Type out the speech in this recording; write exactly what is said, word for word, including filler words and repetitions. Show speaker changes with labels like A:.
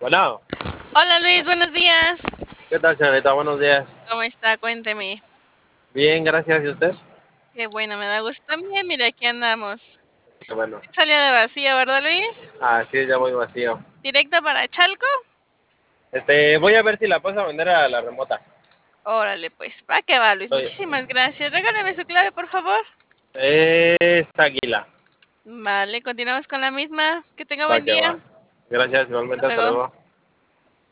A: Bueno,
B: Hola Luis, buenos días.
A: ¿qué tal, señorita? Buenos días.
B: ¿Cómo está? Cuénteme.
A: Bien, gracias. ¿Y usted?
B: Qué bueno, me da gusto también. Mira, aquí andamos.
A: Qué bueno.
B: Salió de vacío, ¿verdad Luis?
A: Ah, sí, ya voy vacío.
B: Directo para Chalco.
A: Este, voy a ver si la paso a vender a la remota.
B: Órale, pues, ¿para qué va Luis?
A: Soy-
B: Muchísimas gracias. Regálame su clave, por favor.
A: Es Águila.
B: Vale, continuamos con la misma. Que tenga
A: Va
B: buen
A: que
B: día.
A: va. Gracias,
B: Hasta
A: igualmente. Hasta
B: luego.
A: luego.